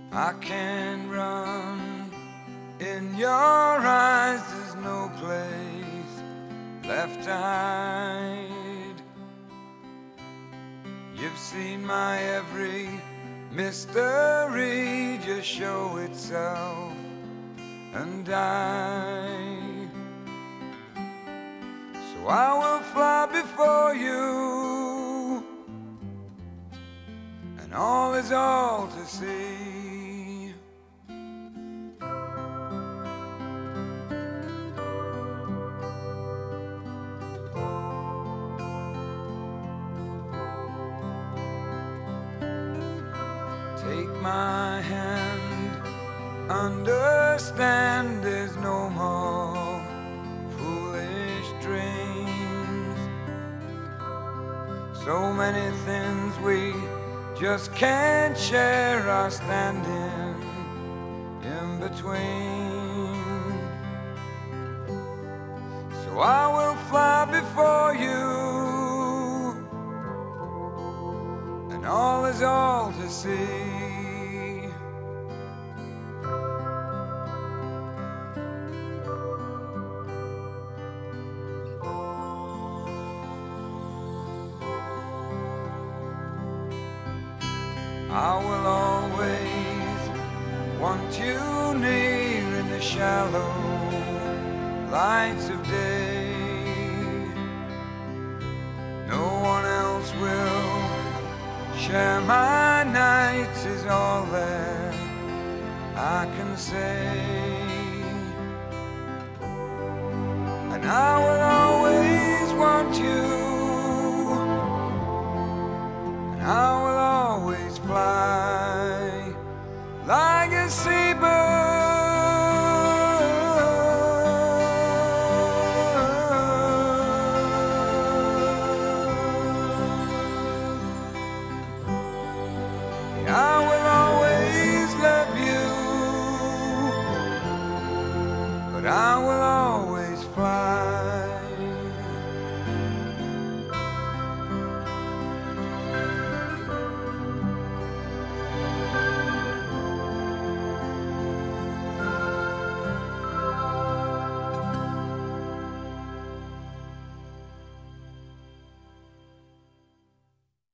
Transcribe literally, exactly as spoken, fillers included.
I can run. In your eyes there's no place left to hide. You've seen my every mystery just show itself and die. So I will fly before you, and all is all to see. Take my hand, understand there's no more foolish dreams. So many things we just can't share are standing in between. So I will fly before you, and all is all to see. I will always want you near in the shallow lights of day. No one else will share my nights is all that I can say. And I will always want you, and I will always fly like a seabird